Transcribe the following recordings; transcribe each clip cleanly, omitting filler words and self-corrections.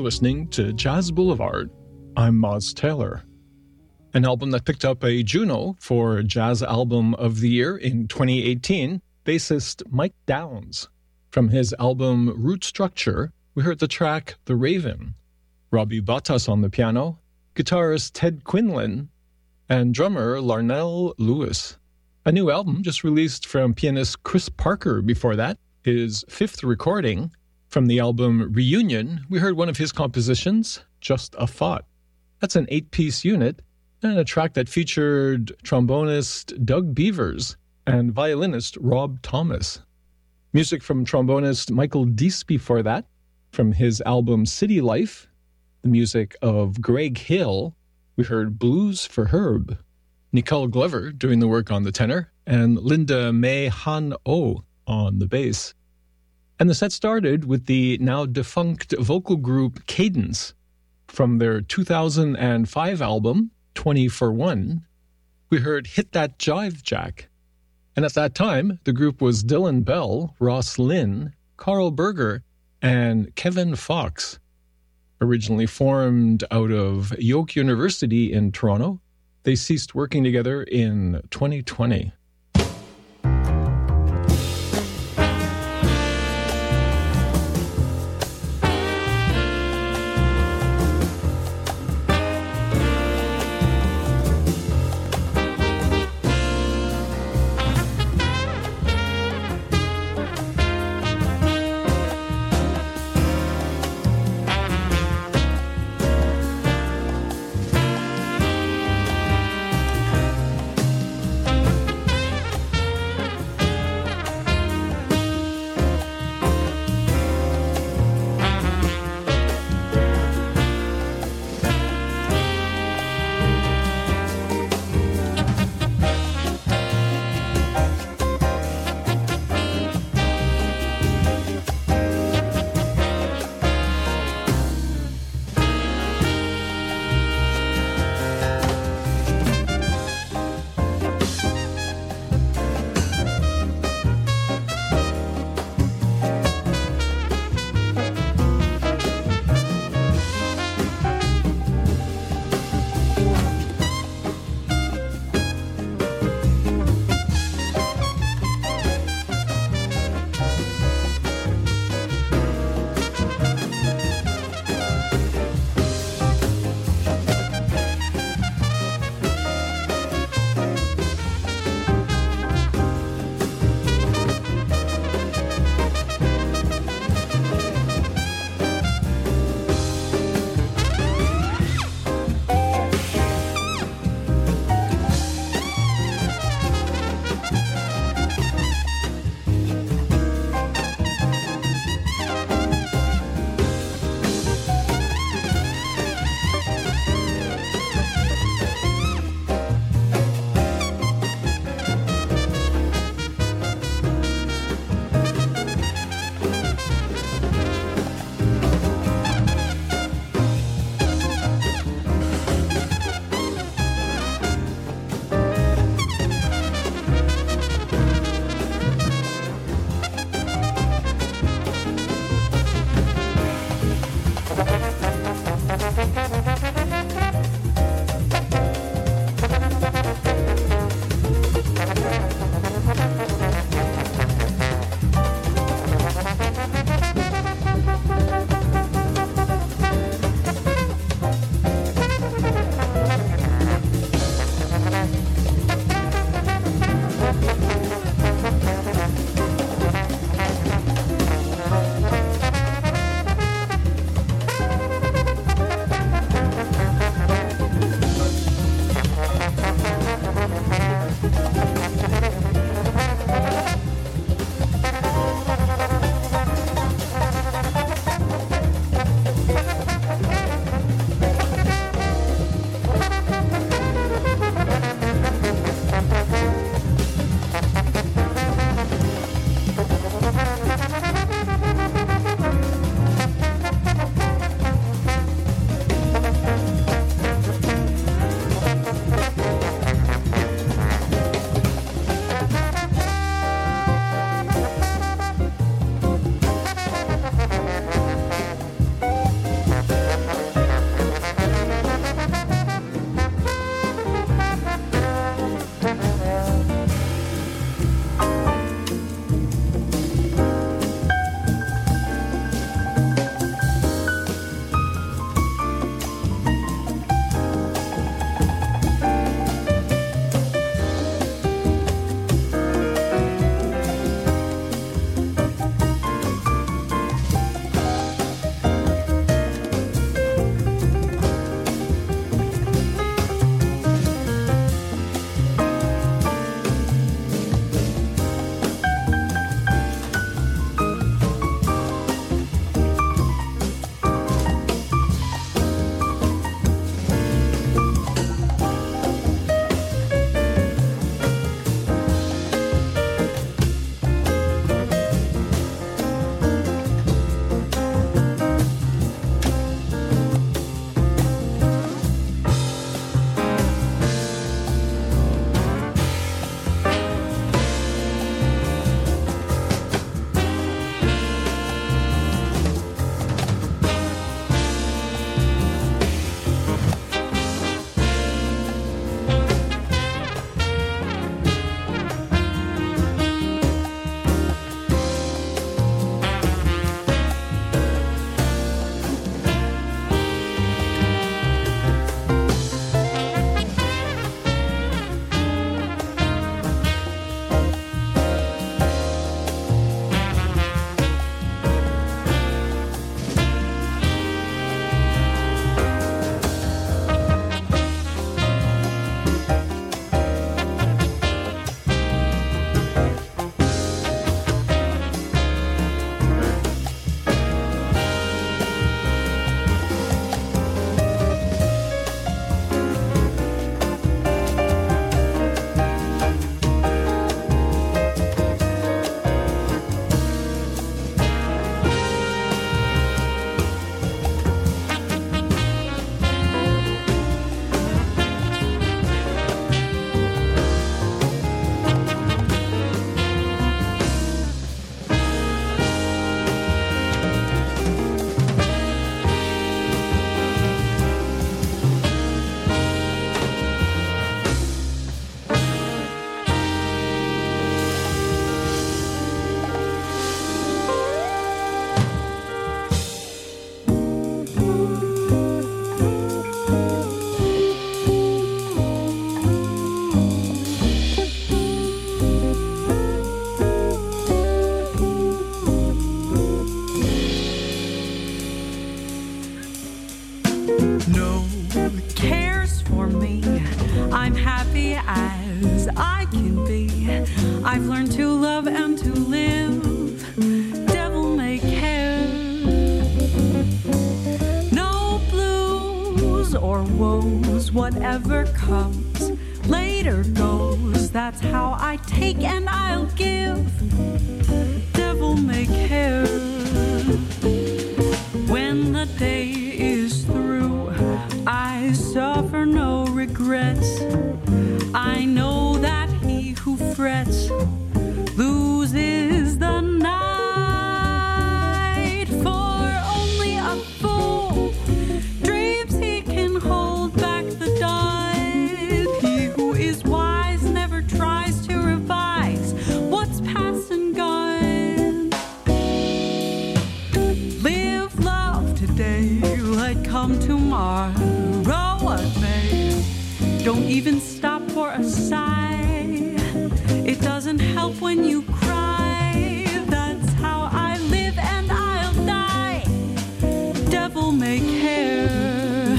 listening to Jazz Boulevard. I'm Moz Taylor. An album that picked up a Juno for Jazz Album of the Year in 2018, bassist Mike Downs. From his album Root Structure, we heard the track The Raven, Robbie Bottas on the piano, guitarist Ted Quinlan, and drummer Larnell Lewis. A new album just released from pianist Chris Parker before that, his fifth recording. From the album Reunion, we heard one of his compositions, Just a Thought. That's an 8-piece unit, and a track that featured trombonist Doug Beavers and violinist Rob Thomas. Music from trombonist Michael Deese before that, from his album City Life. The music of Greg Hill, we heard Blues for Herb. Nicole Glover doing the work on the tenor, and Linda May Han-Oh on the bass. And the set started with the now defunct vocal group Cadence. From their 2005 album, 20 for 1, we heard Hit That Jive Jack. And at that time, the group was Dylan Bell, Ross Lynn, Carl Berger, and Kevin Fox. Originally formed out of York University in Toronto, they ceased working together in 2020. whatever comes later goes. That's how I take and I'll give. Devil may care. When the day is through, I suffer no regrets. I know that he who frets loses the night. For only a fool dreams he can hold back the died. He who is wise never tries to revise what's past and gone. Live love today, let come tomorrow what may. Don't even stop for a sigh. It doesn't help when you cry. That's how I live and I'll die. Devil may care.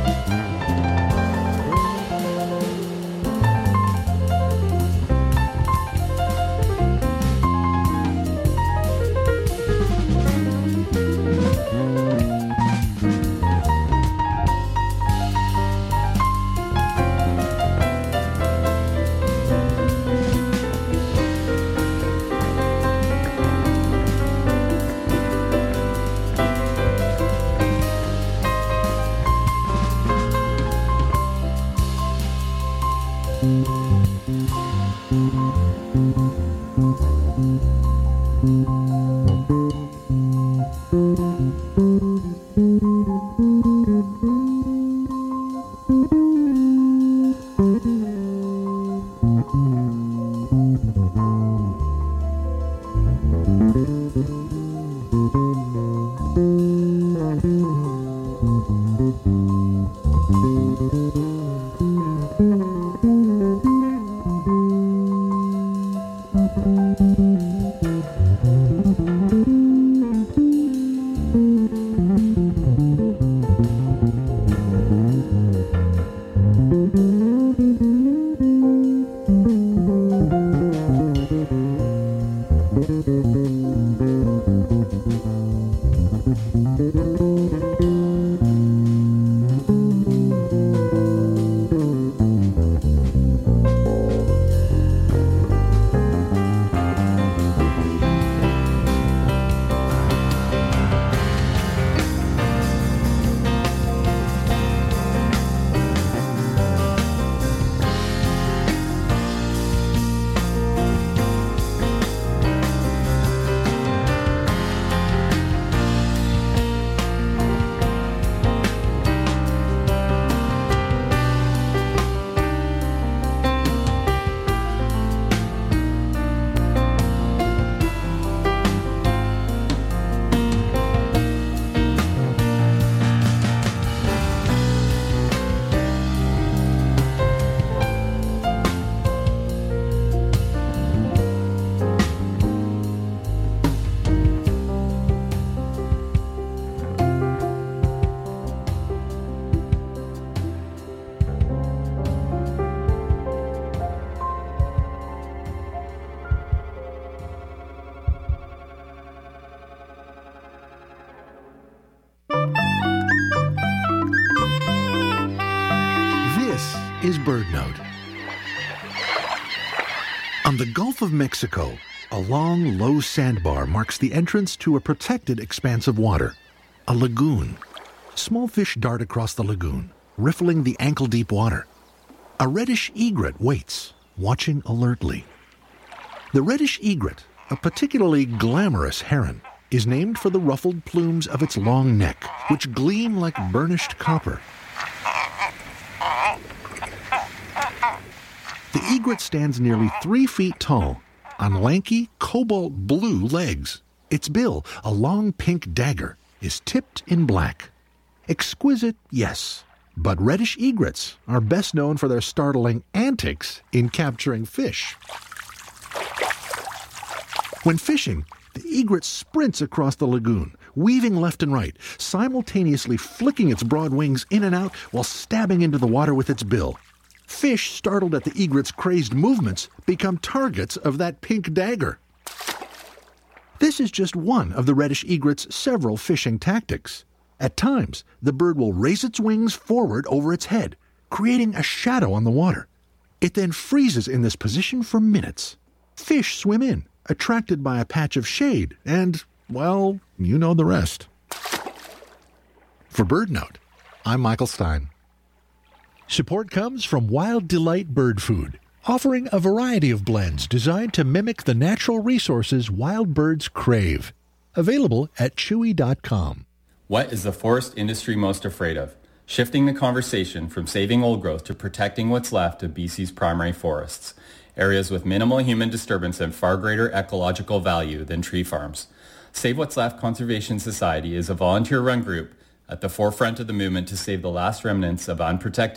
Is BirdNote. On the Gulf of Mexico, a long, low sandbar marks the entrance to a protected expanse of water, a lagoon. Small fish dart across the lagoon, riffling the ankle-deep water. A reddish egret waits, watching alertly. The reddish egret, a particularly glamorous heron, is named for the ruffled plumes of its long neck, which gleam like burnished copper. The egret stands nearly 3 feet tall, on lanky, cobalt blue legs. Its bill, a long pink dagger, is tipped in black. Exquisite, yes, but reddish egrets are best known for their startling antics in capturing fish. When fishing, the egret sprints across the lagoon, weaving left and right, simultaneously flicking its broad wings in and out while stabbing into the water with its bill. Fish, startled at the egret's crazed movements, become targets of that pink dagger. This is just one of the reddish egret's several fishing tactics. At times, the bird will raise its wings forward over its head, creating a shadow on the water. It then freezes in this position for minutes. Fish swim in, attracted by a patch of shade, and, well, you know the rest. For BirdNote, I'm Michael Stein. Support comes from Wild Delight Bird Food, offering a variety of blends designed to mimic the natural resources wild birds crave. Available at chewy.com. What is the forest industry most afraid of? Shifting the conversation from saving old growth to protecting what's left of BC's primary forests, areas with minimal human disturbance and far greater ecological value than tree farms. Save What's Left Conservation Society is a volunteer-run group at the forefront of the movement to save the last remnants of unprotected